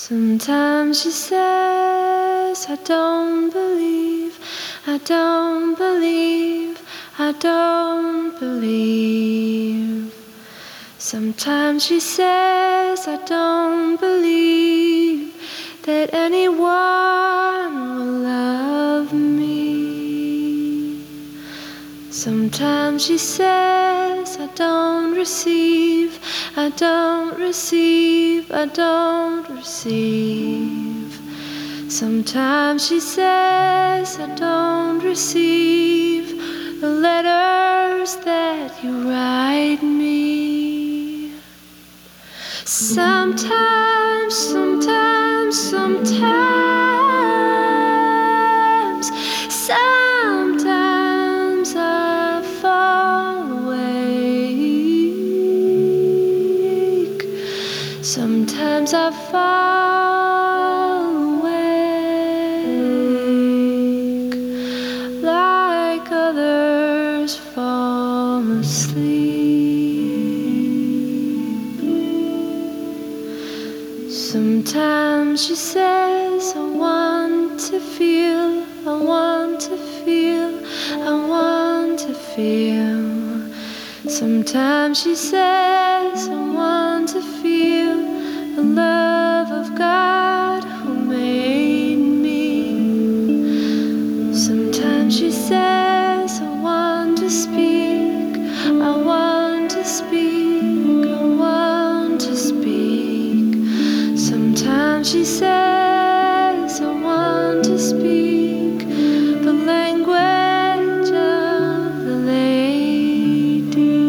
Sometimes she says, I don't believe, I don't believe, I don't believe. Sometimes she says, I don't believe that anyone will love me. Sometimes she says, I don't receive, I don't receive, I don't receive. Sometimes she says, I don't receive the letters that you write me. Sometimes, sometimes, sometimes, sometimes I fall awake. Sometimes I fall awake like others fall asleep. Sometimes she says, I want to feel, I want to feel, I want to feel. Sometimes she says, I want to feel the love of God who made me. Sometimes she says, I want to speak, I want to speak, I want to speak. Sometimes she says, I want to speak the language of the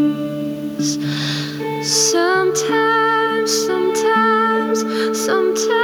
ladies. Sometimes, sometimes, sometimes